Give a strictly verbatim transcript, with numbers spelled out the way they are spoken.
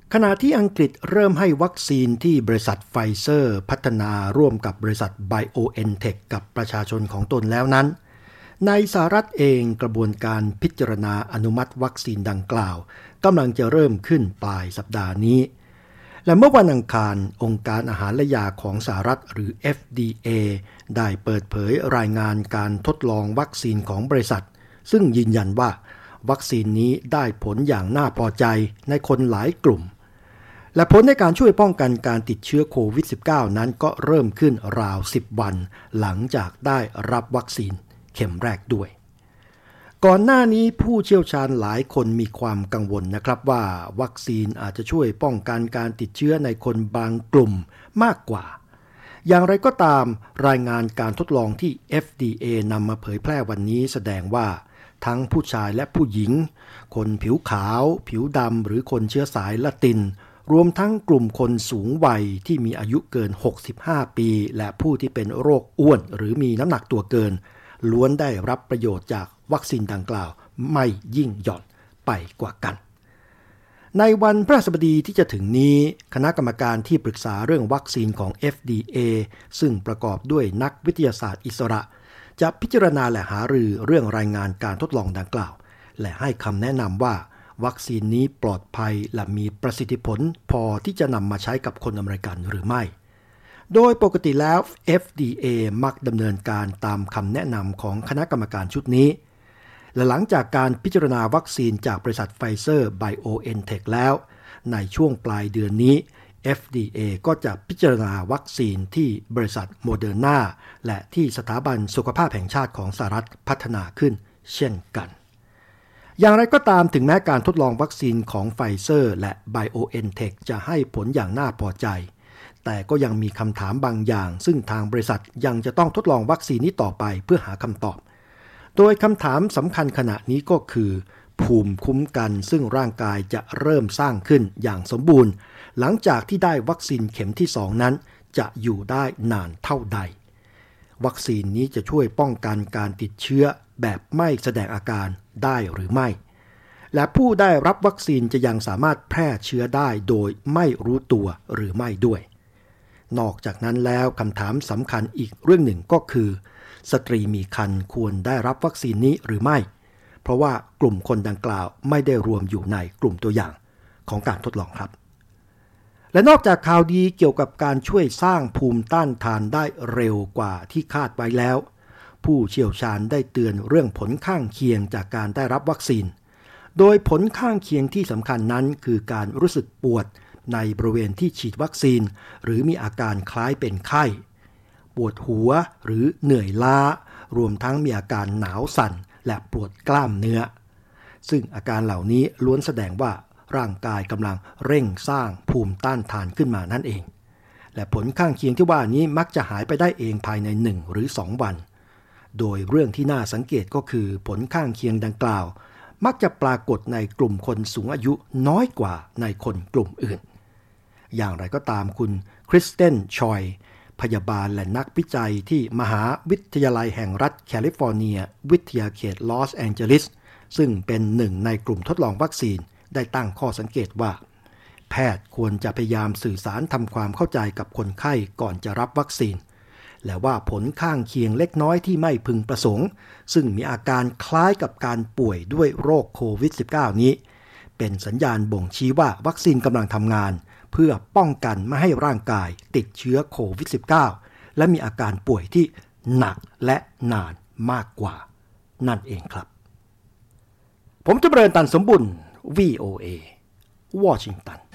ขณะที่อังกฤษเริ่มให้วัคซีนที่บริษัทไฟเซอร์พัฒนาร่วมกับบริษัท BioNTech กับประชาชนของตนแล้วนั้นในสหรัฐเองกระบวนการพิจารณาอนุมัติวัคซีนดังกล่าวกำลังจะเริ่มขึ้นปลายสัปดาห์นี้และเมื่อวันอังคารองค์การอาหารและยาของสหรัฐหรือ เอฟ ดี เอ ได้เปิดเผยรายงานการทดลองวัคซีนของบริษัทซึ่งยืนยันว่าวัคซีนนี้ได้ผลอย่างน่าพอใจในคนหลายกลุ่มและผลในการช่วยป้องกันการติดเชื้อโควิด สิบเก้า นั้นก็เริ่มขึ้นราวสิบวันหลังจากได้รับวัคซีนเข็มแรกด้วยก่อนหน้านี้ผู้เชี่ยวชาญหลายคนมีความกังวลนะครับว่าวัคซีนอาจจะช่วยป้องกันการติดเชื้อในคนบางกลุ่มมากกว่าอย่างไรก็ตามรายงานการทดลองที่ เอฟ ดี เอ นำมาเผยแพร่วันนี้แสดงว่าทั้งผู้ชายและผู้หญิงคนผิวขาวผิวดำหรือคนเชื้อสายละตินรวมทั้งกลุ่มคนสูงวัยที่มีอายุเกินหกสิบห้าปีและผู้ที่เป็นโรคอ้วนหรือมีน้ำหนักตัวเกินล้วนได้รับประโยชน์จากวัคซีนดังกล่าวไม่ยิ่งหย่อนไปกว่ากันในวันพฤหัสบดีที่จะถึงนี้คณะกรรมการที่ปรึกษาเรื่องวัคซีนของ เอฟ ดี เอ ซึ่งประกอบด้วยนักวิทยาศาสตร์อิสระจะพิจารณาและหารือเรื่องรายงานการทดลองดังกล่าวและให้คำแนะนำว่าวัคซีนนี้ปลอดภัยและมีประสิทธิผลพอที่จะนำมาใช้กับคนอเมริกันหรือไม่โดยปกติแล้ว เอฟ ดี เอ มักดำเนินการตามคำแนะนำของคณะกรรมการชุดนี้และหลังจากการพิจารณาวัคซีนจากบริษัทไฟเซอร์ BioNTech แล้วในช่วงปลายเดือนนี้ เอฟ ดี เอ ก็จะพิจารณาวัคซีนที่บริษัทโมเดอร์นาและที่สถาบันสุขภาพแห่งชาติของสหรัฐพัฒนาขึ้นเช่นกันอย่างไรก็ตามถึงแม้การทดลองวัคซีนของไฟเซอร์และ BioNTech จะให้ผลอย่างน่าพอใจแต่ก็ยังมีคำถามบางอย่างซึ่งทางบริษัทยังจะต้องทดลองวัคซีนนี้ต่อไปเพื่อหาคำตอบโดยคำถามสำคัญขณะนี้ก็คือภูมิคุ้มกันซึ่งร่างกายจะเริ่มสร้างขึ้นอย่างสมบูรณ์หลังจากที่ได้วัคซีนเข็มที่สองนั้นจะอยู่ได้นานเท่าใดวัคซีนนี้จะช่วยป้องกันการติดเชื้อแบบไม่แสดงอาการได้หรือไม่และผู้ได้รับวัคซีนจะยังสามารถแพร่เชื้อได้โดยไม่รู้ตัวหรือไม่ด้วยนอกจากนั้นแล้วคำถามสำคัญอีกเรื่องหนึ่งก็คือสตรีมีครรภ์ควรได้รับวัคซีนนี้หรือไม่เพราะว่ากลุ่มคนดังกล่าวไม่ได้รวมอยู่ในกลุ่มตัวอย่างของการทดลองครับและนอกจากข่าวดีเกี่ยวกับการช่วยสร้างภูมิต้านทานได้เร็วกว่าที่คาดไว้แล้วผู้เชี่ยวชาญได้เตือนเรื่องผลข้างเคียงจากการได้รับวัคซีนโดยผลข้างเคียงที่สำคัญนั้นคือการรู้สึกปวดในบริเวณที่ฉีดวัคซีนหรือมีอาการคล้ายเป็นไข้ปวดหัวหรือเหนื่อยล้ารวมทั้งมีอาการหนาวสั่นและปวดกล้ามเนื้อซึ่งอาการเหล่านี้ล้วนแสดงว่าร่างกายกำลังเร่งสร้างภูมิต้านทานขึ้นมานั่นเองและผลข้างเคียงที่ว่านี้มักจะหายไปได้เองภายในหนึ่งหรือสองวันโดยเรื่องที่น่าสังเกตก็คือผลข้างเคียงดังกล่าวมักจะปรากฏในกลุ่มคนสูงอายุน้อยกว่าในคนกลุ่มอื่นอย่างไรก็ตามคุณคริสเตนชอยพยาบาลและนักวิจัยที่มหาวิทยาลัยแห่งรัฐแคลิฟอร์เนียวิทยาเขตลอสแองเจลิสซึ่งเป็นหนึ่งในกลุ่มทดลองวัคซีนได้ตั้งข้อสังเกตว่าแพทย์ควรจะพยายามสื่อสารทำความเข้าใจกับคนไข้ก่อนจะรับวัคซีนและว่าผลข้างเคียงเล็กน้อยที่ไม่พึงประสงค์ซึ่งมีอาการคล้ายกับการป่วยด้วยโรคโควิด สิบเก้า นี้เป็นสัญญาณบ่งชี้ว่าวัคซีนกำลังทำงานเพื่อป้องกันไม่ให้ร่างกายติดเชื้อโควิด สิบเก้า และมีอาการป่วยที่หนักและนานมากกว่านั่นเองครับผมจำเริญตันสมบุญ วี โอ เอ วอชิงตัน